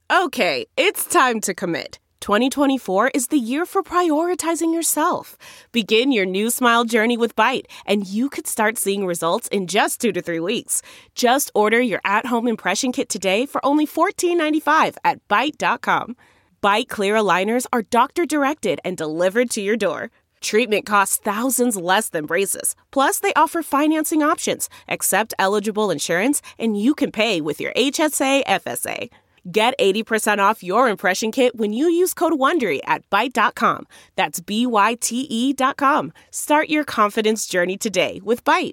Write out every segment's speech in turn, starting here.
Okay, it's time to commit. 2024 is the year for prioritizing yourself. Begin your new smile journey with Byte, and you could start seeing results in just 2 to 3 weeks. Just order your at-home impression kit today for only $14.95 at Byte.com. Byte Clear aligners are doctor-directed and delivered to your door. Treatment costs thousands less than braces. Plus, they offer financing options, accept eligible insurance, and you can pay with your HSA FSA. Get 80% off your impression kit when you use code WONDERY at Byte.com. That's BYTE.com. Start your confidence journey today with Byte.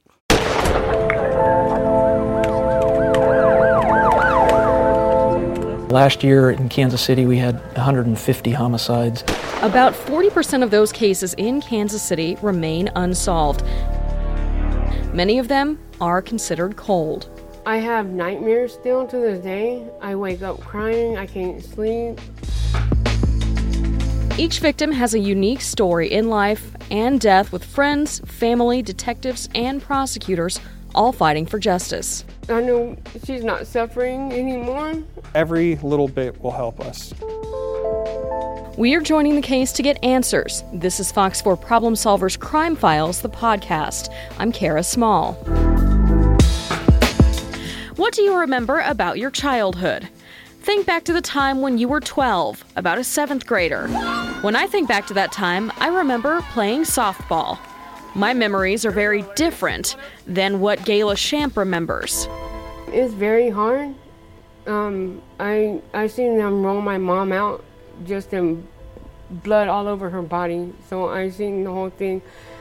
Last year in Kansas City, we had 150 homicides. About 40% of those cases in Kansas City remain unsolved. Many of them are considered cold. I have nightmares still to this day. I wake up crying, I can't sleep. Each victim has a unique story in life and death, with friends, family, detectives, and prosecutors all fighting for justice. I know she's not suffering anymore. Every little bit will help us. We are joining the case to get answers. This is Fox 4 Problem Solvers Crime Files, the podcast. I'm Kara Small. What do you remember about your childhood? Think back to the time when you were 12, about a 7th grader. When I think back to that time, I remember playing softball. My memories are very different than what Gayla Shamp remembers. It's very hard. I seen them roll my mom out, just in blood all over her body. So I seen the whole thing.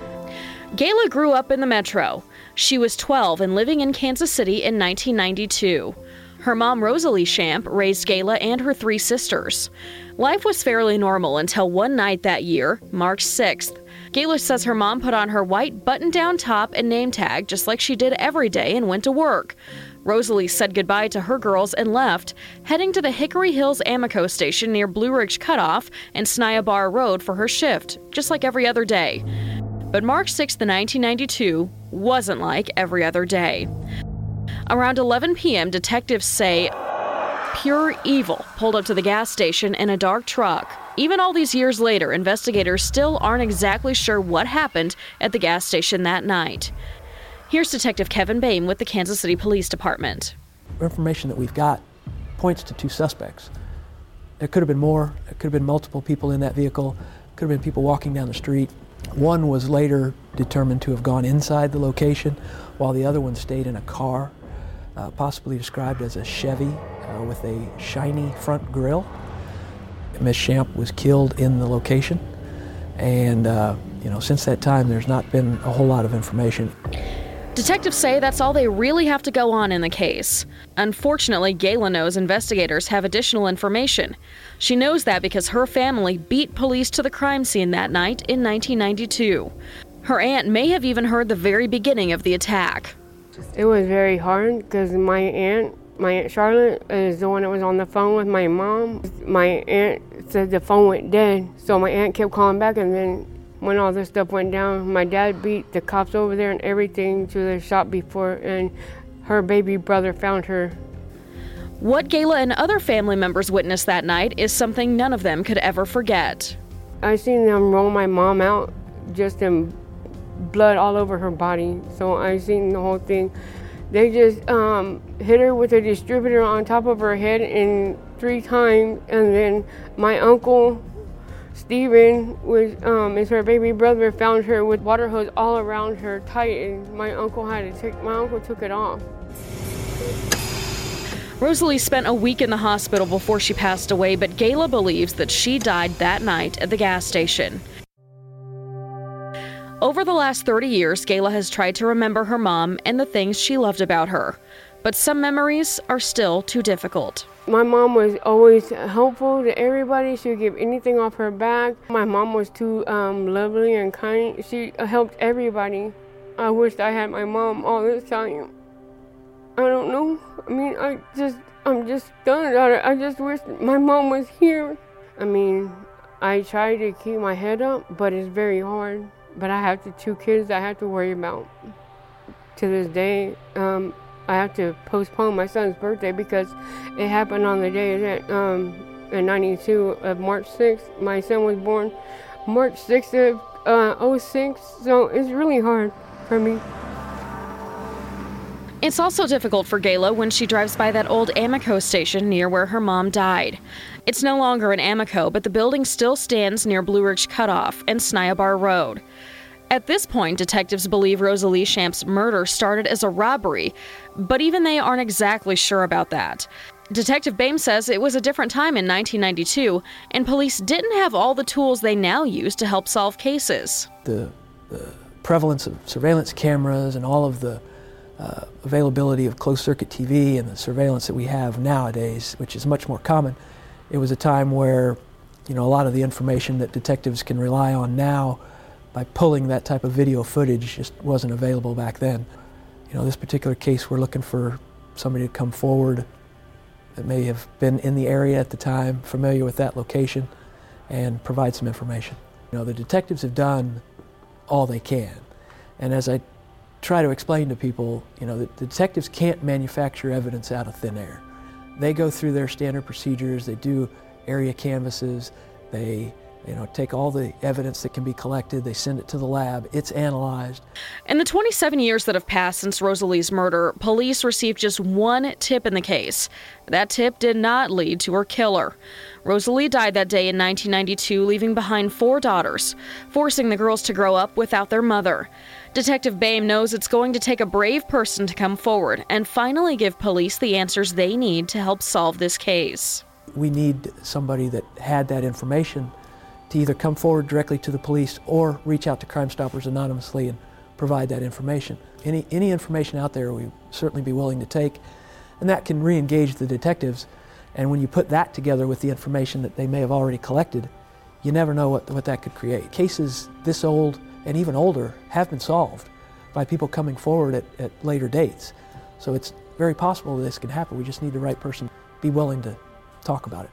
Gayla grew up in the metro. She was 12 and living in Kansas City in 1992. Her mom, Rosalie Shamp, raised Gayla and her 3 sisters. Life was fairly normal until one night that year, March 6th. Gayla says her mom put on her white button-down top and name tag just like she did every day and went to work. Rosalie said goodbye to her girls and left, heading to the Hickory Hills Amoco station near Blue Ridge Cutoff and Snaya Bar Road for her shift, just like every other day. But March 6th, 1992 wasn't like every other day. Around 11 p.m., detectives say pure evil pulled up to the gas station in a dark truck. Even all these years later, investigators still aren't exactly sure what happened at the gas station that night. Here's Detective Kevin Boehm with the Kansas City Police Department. Information that we've got points to 2 suspects. There could have been more. There could have been multiple people in that vehicle. Could have been people walking down the street. One was later determined to have gone inside the location, while the other one stayed in a car, possibly described as a Chevy with a shiny front grille. Ms. Shamp was killed in the location, and since that time there's not been a whole lot of information. Detectives say that's all they really have to go on in the case. Unfortunately, Gayla knows investigators have additional information. She knows that because her family beat police to the crime scene that night in 1992. Her aunt may have even heard the very beginning of the attack. It was very hard because my aunt Charlotte, is the one that was on the phone with my mom. My aunt said the phone went dead, so my aunt kept calling back, and then when all this stuff went down, my dad beat the cops over there and everything to the shop before, and her baby brother found her. What Gayla and other family members witnessed that night is something none of them could ever forget. I seen them roll my mom out, just in blood all over her body, so I seen the whole thing. They just hit her with a distributor on top of her head 3 times, and then my uncle Steven is her baby brother, found her with water hose all around her tight, and my uncle took it off. Rosalie spent a week in the hospital before she passed away, but Gayla believes that she died that night at the gas station. Over the last 30 years, Gayla has tried to remember her mom and the things she loved about her, but some memories are still too difficult. My mom was always helpful to everybody. She would give anything off her back. My mom was too lovely and kind. She helped everybody. I wished I had my mom all this time. I don't know. I mean, I'm just done about it. I just wish my mom was here. I mean, I try to keep my head up, but it's very hard. But I have the 2 kids I have to worry about to this day. I have to postpone my son's birthday because it happened on the day that in 92 of March 6th. My son was born March 6th of 06, so it's really hard for me. It's also difficult for Gayla when she drives by that old Amoco station near where her mom died. It's no longer an Amoco, but the building still stands near Blue Ridge Cutoff and Snyabar Road. At this point, detectives believe Rosalie Champ's murder started as a robbery, but even they aren't exactly sure about that. Detective Boehm says it was a different time in 1992, and police didn't have all the tools they now use to help solve cases. The prevalence of surveillance cameras and all of the availability of closed-circuit TV and the surveillance that we have nowadays, which is much more common, it was a time where, a lot of the information that detectives can rely on now by pulling that type of video footage just wasn't available back then. This particular case, we're looking for somebody to come forward that may have been in the area at the time, familiar with that location, and provide some information. The detectives have done all they can, and as I try to explain to people, the detectives can't manufacture evidence out of thin air. They go through their standard procedures, they do area canvasses, they take all the evidence that can be collected, they send it to the lab, it's analyzed. In the 27 years that have passed since Rosalie's murder, police received just one tip in the case. That tip did not lead to her killer. Rosalie died that day in 1992, leaving behind 4 daughters, forcing the girls to grow up without their mother. Detective Boehm knows it's going to take a brave person to come forward and finally give police the answers they need to help solve this case. We need somebody that had that information to either come forward directly to the police or reach out to Crime Stoppers anonymously and provide that information. Any information out there we'd certainly be willing to take, and that can re-engage the detectives. And when you put that together with the information that they may have already collected, you never know what that could create. Cases this old and even older have been solved by people coming forward at later dates. So it's very possible that this can happen. We just need the right person to be willing to talk about it.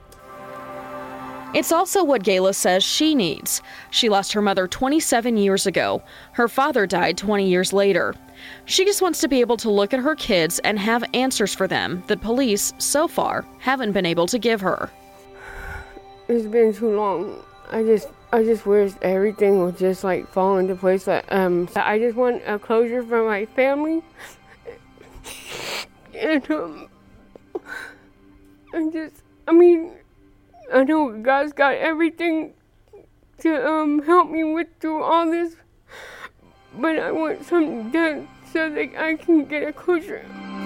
It's also what Gayla says she needs. She lost her mother 27 years ago. Her father died 20 years later. She just wants to be able to look at her kids and have answers for them that police, so far, haven't been able to give her. It's been too long. I just wish everything would just fall into place. I just want a closure from my family. And I know God's got everything to help me with through all this, but I want something done so that I can get a closure.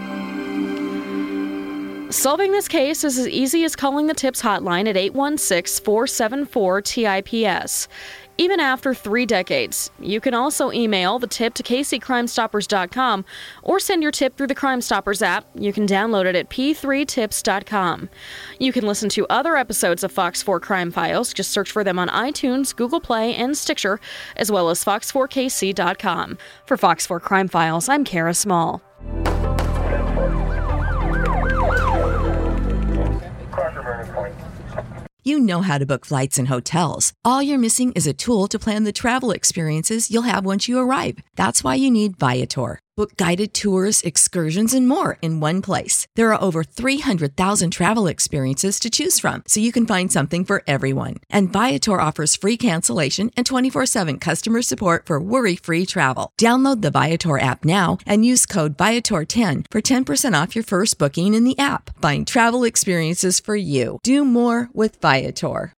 Solving this case is as easy as calling the TIPS hotline at 816-474-TIPS. Even after 3 decades, you can also email the tip to kccrimestoppers.com or send your tip through the Crime Stoppers app. You can download it at p3tips.com. You can listen to other episodes of Fox 4 Crime Files. Just search for them on iTunes, Google Play, and Stitcher, as well as fox4kc.com. For Fox 4 Crime Files, I'm Kara Small. You know how to book flights and hotels. All you're missing is a tool to plan the travel experiences you'll have once you arrive. That's why you need Viator. Book guided tours, excursions, and more in one place. There are over 300,000 travel experiences to choose from, so you can find something for everyone. And Viator offers free cancellation and 24/7 customer support for worry-free travel. Download the Viator app now and use code Viator10 for 10% off your first booking in the app. Find travel experiences for you. Do more with Viator.